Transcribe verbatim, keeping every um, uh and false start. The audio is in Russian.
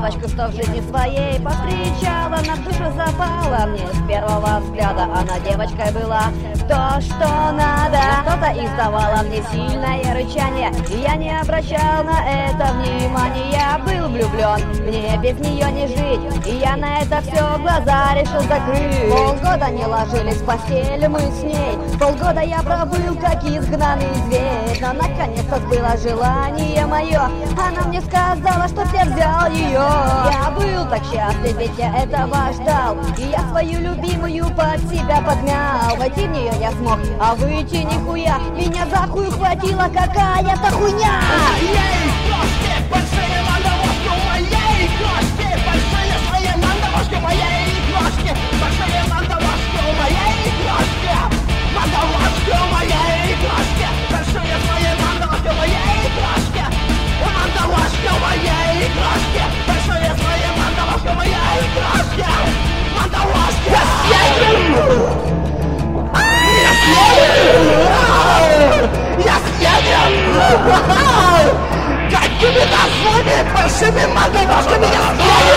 девочку, что в жизни своей повстречала, на душу запала мне с первого взгляда. Она девочкой была то, что надо. Что-то издавала мне сильное рычание, и я не обращал на это внимания. Я был влюблен, мне без нее не жить, и я на это все глаза решил закрыть. Полгода не ложились в постель мы с ней, полгода я пробыл как изгнанный зверь. Но наконец-то сбылось желание мое, она мне сказала, что ты взял ее. Я был так счастлив, ведь я этого ждал, и я свою любимую под себя подмял. Войти в нее я смог, а выйти нихуя, меня за хуй хватила какая-то хуйня. Моей крошки большие мандавошки, моей крошки большие свои мандавошки, моей крошки большие мандавошки, моей крошки мандавошки, моей крошки большие свои мандавошки, моей крошки мандавошки, моей крошки большие свои мандавошки, моей крошки мандавошки. Я съедем! Какими-то своими большими мандавошками я съедем!